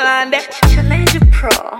on there. Challenge Pro.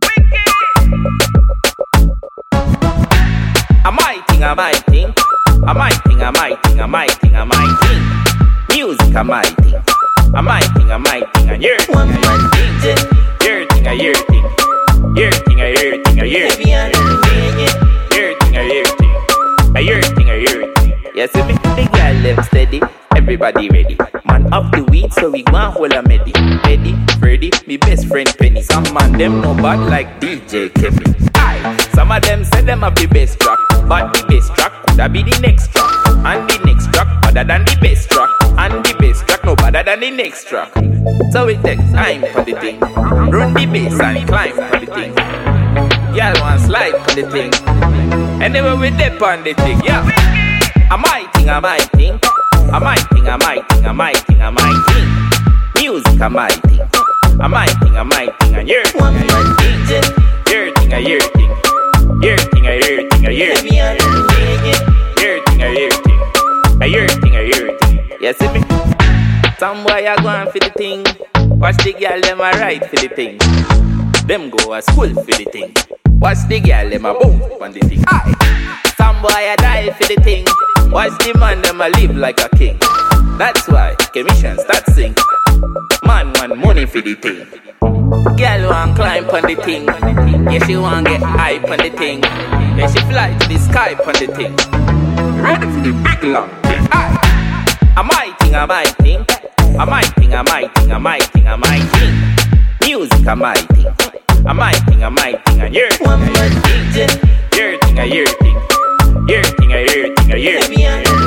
I might think, I might think. I might think, I might think, I might think, I might think. Music, I might think. I might think, I might think, and your thing, I think. Your thing, I your thing. Your thing, I your thing, I your thing. Your thing, I your thing. I your thing, I your thing. Yes, if the girl left steady, everybody ready. Man up the weed, so we gon' hold a medi. Eddie, Freddy, me best friend Penny. Some man them no bad like DJ Kevin. Aye, some of them say them have the best track, but the best track coulda be the next track, and the next track better than the best track, and the best track no better than the next track. So it takes time for the thing, run the bass and climb for the thing. Y'all want slide for the thing, anyway we dip on the thing, yeah. I might think, I might think. I might think, I might think, I might think, I might think. Music, I might think. I might think, I might think, and your thing, I your thing. Your thing, I your thing. Your thing, I your thing, I your thing. Your thing, I your thing. I your thing, I your thing. You see me? Some boy a going for the thing. Watch the girl them a ride for the thing. Them go a school for the thing. Watch the girl them a boom on the thing. Aye. Some boy a die for the thing. Watch the man them a live like a king. That's why commission start sing. Man want money for the thing. Girl want climb on the thing. Yeah, she want get hype on the thing. Yeah, she fly to the sky on the thing. Ready for the big long thing. I might think, I might think. I might think, I might think, I might think, I might think. Music, I might think. I might think, I might think, and your thing, I your thing. Your thing, I your thing. Your thing, I your thing, I your thing.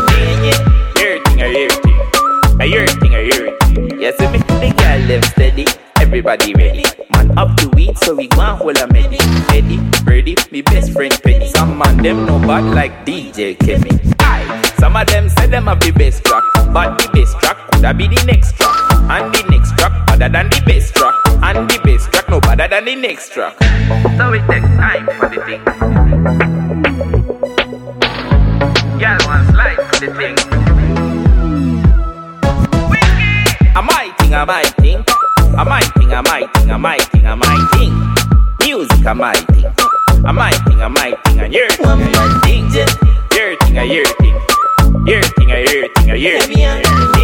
Your thing, I your thing. I your thing, I your thing. Yes, if me the girl them steady, everybody ready. Man up the weed, so we gon' hold a medi. Eddie, Freddy, me best friend Penny. Some man them no bad like DJ Kevin. Aye, some of them say them have the best track, but the best track coulda be the next track, and the next track better than the best track, and the best track no better than the next track. So it takes time for the thing. Y'all want slide for the thing. I might think, I might think. I might think, I might think, I might think, I might think. Music, I might think. I might think, I might think, and your thing, I your thing. Your thing, I your thing. Your thing, I your thing, I your thing.